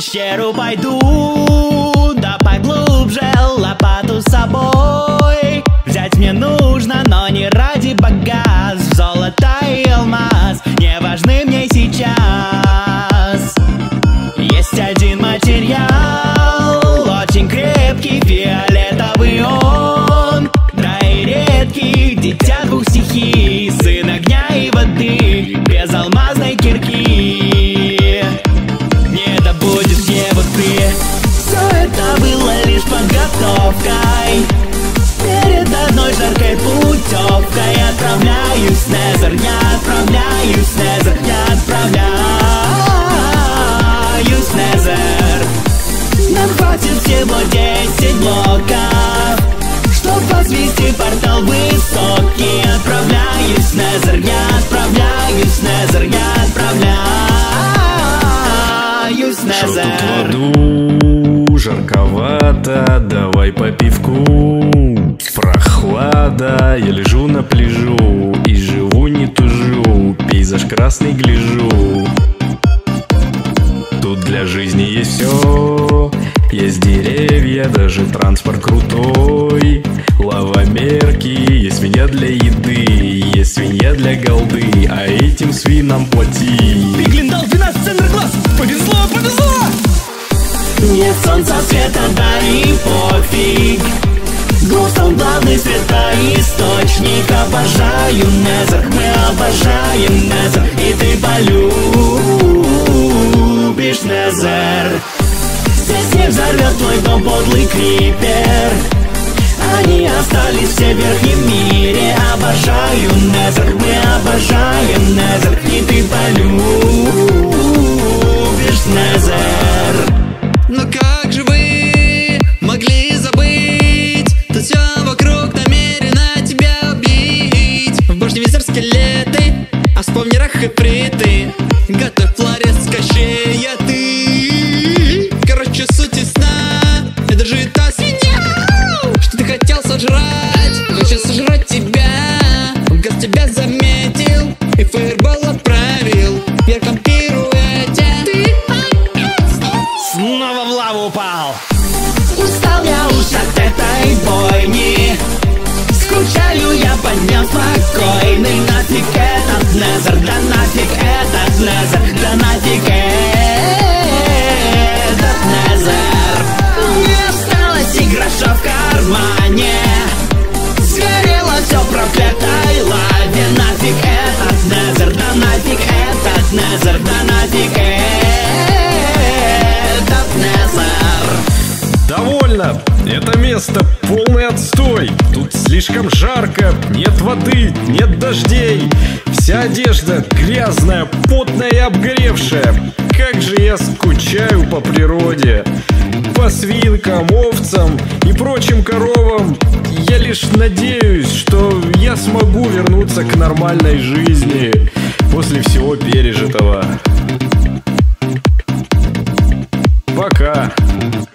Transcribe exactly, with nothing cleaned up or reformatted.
пещеру пойду, да поглубже, лопату с собой взять мне нужно, но не ради богатств. Золото и алмаз не важны мне сейчас. Есть один материал, очень крепкий, фиолетовый он, да и редкий, дитя двух стихий, сын огня и воды, без алмазной кирки. Не добудешь его ты. Все это было лишь подготовкой перед одной жаркой путевкой. Отправляюсь, Незер, я отправляюсь, Незер, я отправляюсь, Незер. Нам хватит всего десять блоков, чтоб возвести портал высокий. Отправляюсь, Незер, я отправляюсь, Незер, я отправляюсь, Незер. Шо тут в аду? Жарковато, давай по пивку. Прохлада, я лежу на пляжу и живу, не тужу, пейзаж красный гляжу. Тут для жизни есть все, есть деревья, даже транспорт крутой. Лавомерки, есть свинья для еды, есть свинья для голды, а этим свинам плати. Пиглин дал двенадцать центр глаз, повезло, повезло! Нет солнца, света, да и пофиг, Глоустон главный светоисточник. Обожаю Незер, мы обожаем Незер, и ты полюбишь Незер. Здесь не взорвет твой дом подлый крипер, они остались все в верхнем мире. Обожаю Незер, мы обожаем Незер, и ты полюбишь Незер. Но как же вы могли забыть? Тут все вокруг намерено тебя убить. В башне визор скелеты, а вспомни рах и фриты. Готовь флорес кощея ты. Короче, суть ясна, это же та свинья, что ты хотел сожрать, хочет сожрать тебя. Газ тебя заметил и фаербол отправил в ярком пируэте. Ты снова в лаву упал. Устал я уж от этой бойни, скучаю я по дням спокойный. Нафиг этот Незер, да нафиг этот Незер, да нафиг этот Незер. Не осталось и гроша в кармане, сгорело все в проклятой лаве. Нафиг этот Незер, да нафиг этот Незер, да нафиг этот Незер. Довольно! Это место полный отстой. Тут слишком жарко, нет воды, нет дождей. Вся одежда грязная, потная и обгоревшая. Как же я скучаю по природе, по свинкам, овцам и прочим коровам. Я лишь надеюсь, что я смогу вернуться к нормальной жизни после всего пережитого. Пока.